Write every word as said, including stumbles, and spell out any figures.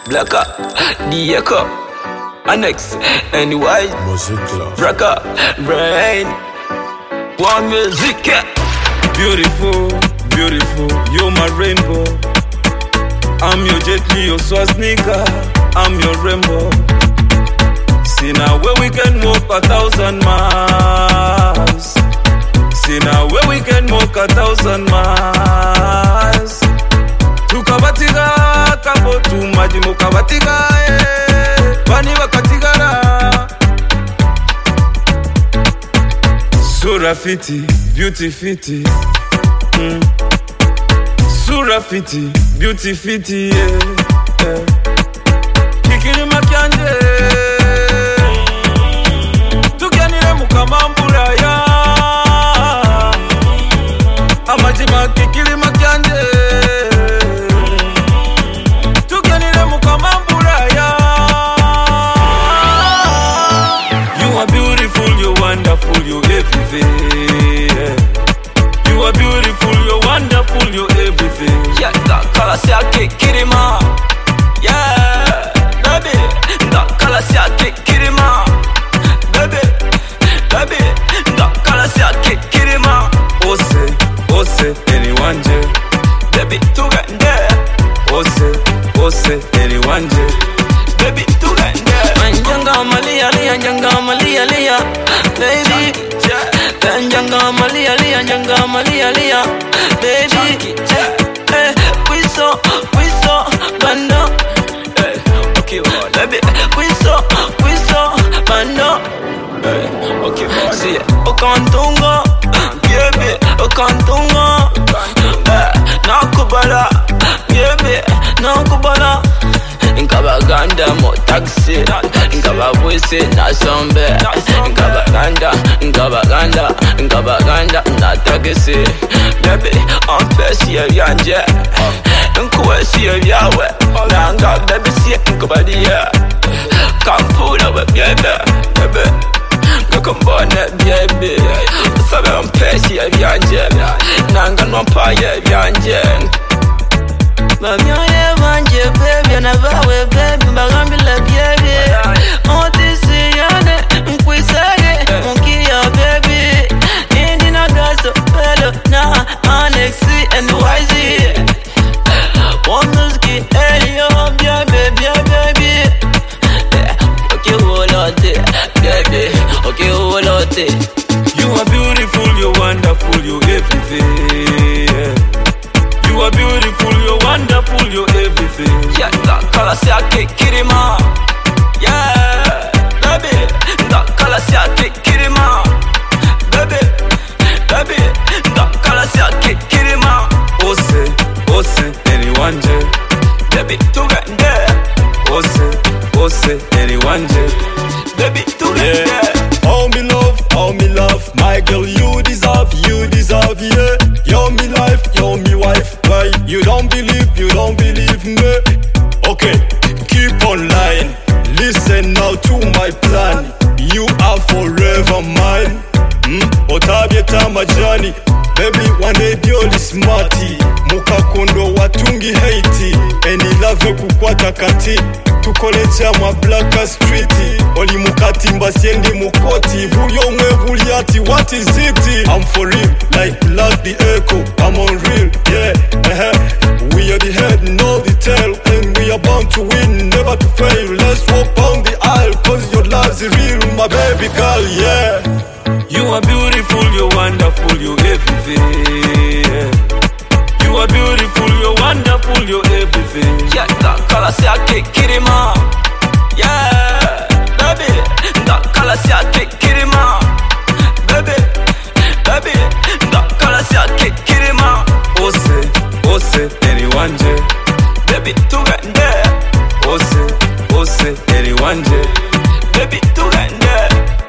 Blacka, Dieko, Annex, anyway, Braka, Rain, one music. Beautiful, beautiful, you're my rainbow. I'm your Jet Li, your Swastika, I'm your rainbow. See now where we can walk a thousand miles. See now where we can walk a thousand miles. Tukabatiga kabotu maji mukabatiga eh bani bakatigara. Sura fiti, beauty fiti, mm. Sura fiti, beauty fiti, yeah, yeah. Kikiri makyanje tukianire mukamambura ya amajima. Kikiri makyanje tukianire mukamambura ya. You are beautiful, you're wonderful, you're everything, yeah. You are beautiful, you're wonderful, you're everything. Yeah, that color say I can't kill him out. Yeah, baby, that color say I can't kill him out. Baby, baby, that color say I can't kill him out. Ose, ose, anyone je. Baby, to get there. Ose, ose, anyone je. Baby, to get there. Anjanga Malia, Lia, Anjanga Malia, Lia, baby. Anjanga Malia, Lia, Anjanga Malia, Lia, baby. Eh, we so, we so, bando. Eh, okay, boy, baby. We so, we so, bando. Eh, okay, boy. See, okantunga, baby, okantunga. Eh, nakubala, baby, nakubala. Nkabaganda mo taxi, nkababwise na sombe. Nkabaganda, nkabaganda, nkabaganda na taxi. Baby, ampesi ya yanje, nkuwesi ya yawe. Nanga baby siya nkabadiya, kampula we baby, baby. Kakumbone baby, sabe ampesi ya yanje, nanga nwampa ya yanje. Mamyoye wanje baby, nabawe baby, mbagambila baby. Otisi yane, nkwisage, munkia baby. Indi na gaso, pelo na Annex and Y Z. One music, hey yo, baby, baby. Okay, hold on, baby. Okay, hold on. You are beautiful, you're wonderful, you're everything, yeah. You are beautiful, you're wonderful, you're everything. Yeah, that color say I can't kill him out. Yeah, baby, that color say I can't kill him out. Baby, baby, that color say I can't kill him out. Ose, ose, anyone je. Baby, to get there. Ose, ose, anyone je. Baby, to get Yeah. there. Oh me love, oh me love, my girl you deserve, you deserve, yeah. You're me life, you're me wife, why you don't believe, you don't believe me. Okay, keep on lying, listen now to my plan. You are forever mine. Hmm? Otabyeta majani, baby one day byoli smarty. Mukakondo watungi haiti, eni love kukwata kati. Tukolecha mwa Blacka Street, oli mukati mbasiendi mukoti. Buyo mwe buliati, what is it? I'm for real, like Black the Echo, I'm on real, yeah, uh-huh. We are the head, no the tail, and we are bound to win, never to fail. Let's walk down the aisle, cause your love's real, my baby girl, yeah. You are beautiful, you're wonderful, you're everything, yeah. You are beautiful, you're wonderful, you're everything. Yeah, that color say I can't kill him out. Yeah, baby, that color say I can't kill him out. Baby, baby, that color say I can't kill him out. Ose, ose, anyone je. Baby, to get there. Ose, ose, anyone je. Baby, to get there.